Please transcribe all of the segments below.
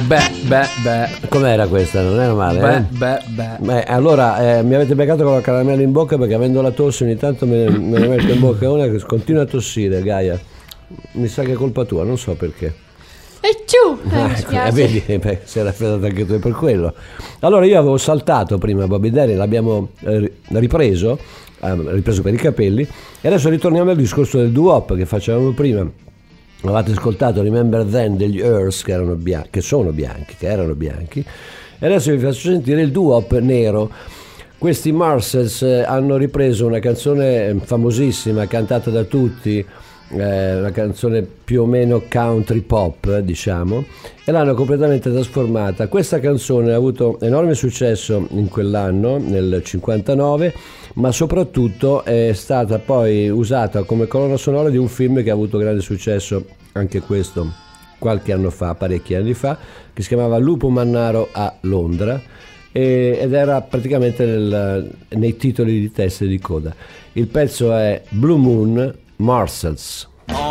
Com'era questa? Non era male? Beh, allora mi avete beccato con la caramella in bocca, perché avendo la tosse ogni tanto me ne metto in bocca una che continua a tossire, Gaia. Mi sa che è colpa tua, non so perché. E giù! Mi spiace. Vedi, sei raffreddato anche tu per quello. Allora io avevo saltato prima Bobby Darin, l'abbiamo ripreso per i capelli, e adesso ritorniamo al discorso del doo-wop che facevamo prima. Avete ascoltato Remember Then degli Earth, che erano bianchi, e adesso vi faccio sentire il doo-wop nero. Questi Marcells hanno ripreso una canzone famosissima, cantata da tutti, una canzone più o meno country pop, diciamo, e l'hanno completamente trasformata. Questa canzone ha avuto enorme successo in quell'anno, nel 59, ma soprattutto è stata poi usata come colonna sonora di un film che ha avuto grande successo, anche questo qualche anno fa, parecchi anni fa, che si chiamava Lupo Mannaro a Londra, ed era praticamente nei titoli di testa e di coda. Il pezzo è Blue Moon Marcells.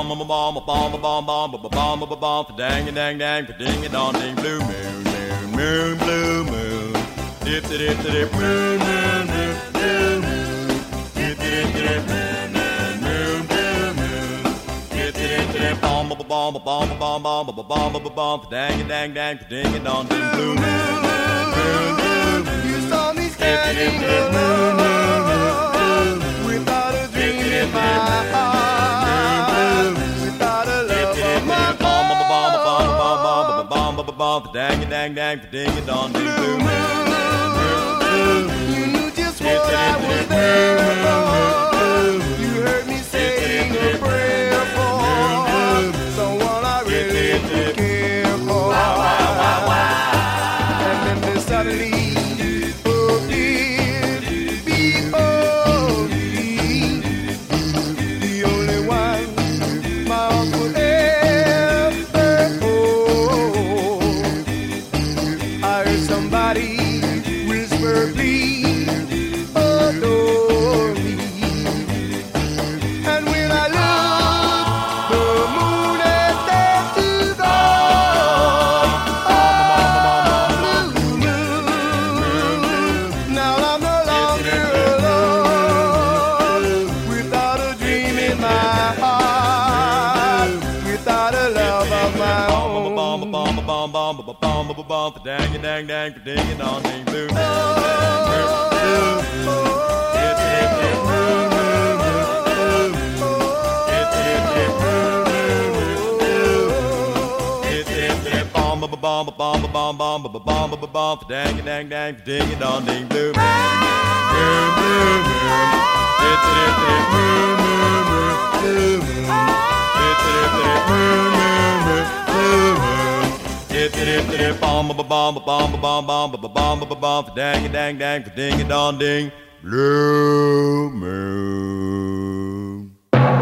You just what I was there for. You heard me sing a prayer for someone I really care for. And then suddenly appeared before me, the only one my heart would ever hold. I heard somebody whisper, please adore me. And when I looked, the moon had danced to dawn. Oh, blue moon. Now I'm no longer alone, without a dream in my heart, without a love of my own. Dang, dang, dang, ding, dong, ding, blue. Dang, dang, dang, ding, dong, ding, blue. Dang, dang, dang, ding, dong, ding, blue moon.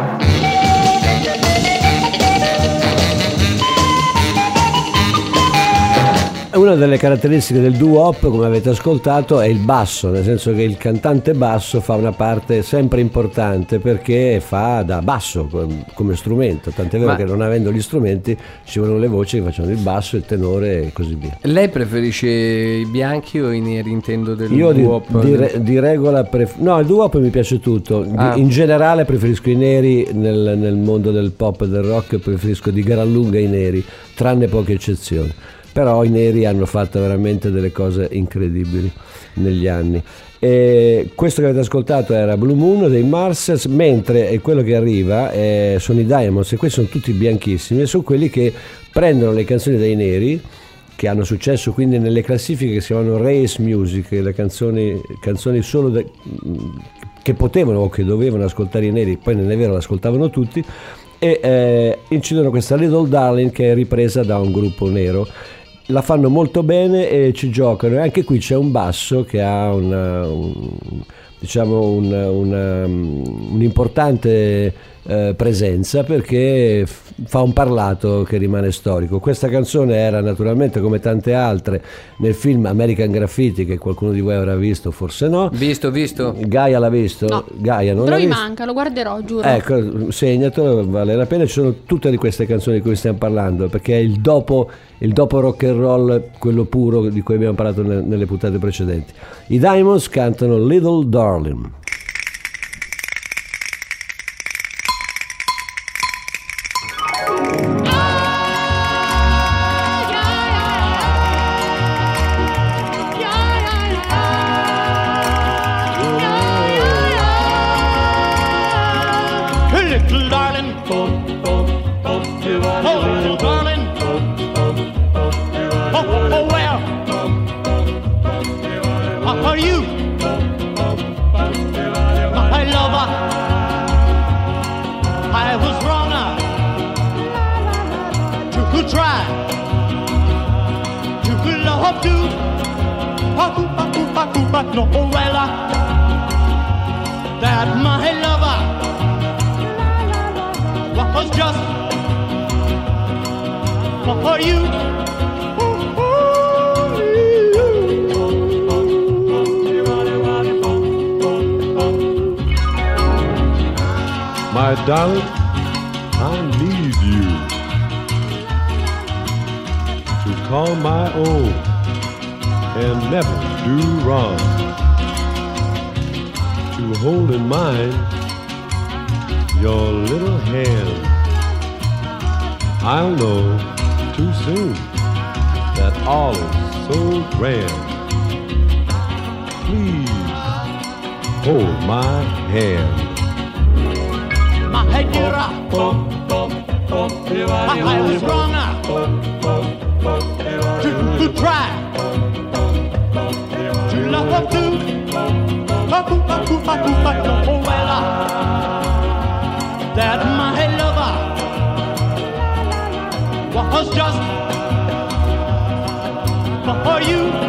Una delle caratteristiche del doo-wop, come avete ascoltato, è il basso, nel senso che il cantante basso fa una parte sempre importante, perché fa da basso come strumento, tant'è vero che non avendo gli strumenti ci vogliono le voci che facciano il basso, il tenore e così via. Lei preferisce i bianchi o i neri, intendo, del Io doo-wop? di regola no, il doo-wop mi piace tutto. In generale preferisco i neri, nel mondo del pop e del rock preferisco di gran lunga i neri, tranne poche eccezioni. Però i neri hanno fatto veramente delle cose incredibili negli anni. E questo che avete ascoltato era Blue Moon dei Marcells, mentre quello che arriva sono i Diamonds, e questi sono tutti bianchissimi, e sono quelli che prendono le canzoni dei neri, che hanno successo quindi nelle classifiche che si chiamano race music, le canzoni solo che potevano o che dovevano ascoltare i neri, poi non è vero, l'ascoltavano tutti, e incidono questa Little Darling, che è ripresa da un gruppo nero. La fanno molto bene e ci giocano, e anche qui c'è un basso che ha un'importante presenza, perché fa un parlato che rimane storico. Questa canzone era naturalmente, come tante altre, nel film American Graffiti, che qualcuno di voi avrà visto, forse no. Visto. Gaia l'ha visto? No. Gaia non Però l'ha mi visto? manca, lo guarderò, giuro. Ecco, segnatelo, vale la pena. Ci sono tutte di queste canzoni di cui stiamo parlando, perché è il dopo rock and roll, quello puro di cui abbiamo parlato nelle puntate precedenti. I Diamonds cantano Little Darling. Little darling, oh, little darling, oh, where are you, my lover? I was wrong to try to love you, but no, well, that my lover was just for you. My darling, I need you to call my own and never do wrong, to hold in mind your little hand. I'll know too soon that all is so grand. Please hold my hand. My dear, I was wrong to try to love you. Oh, well, that my lover was just for you.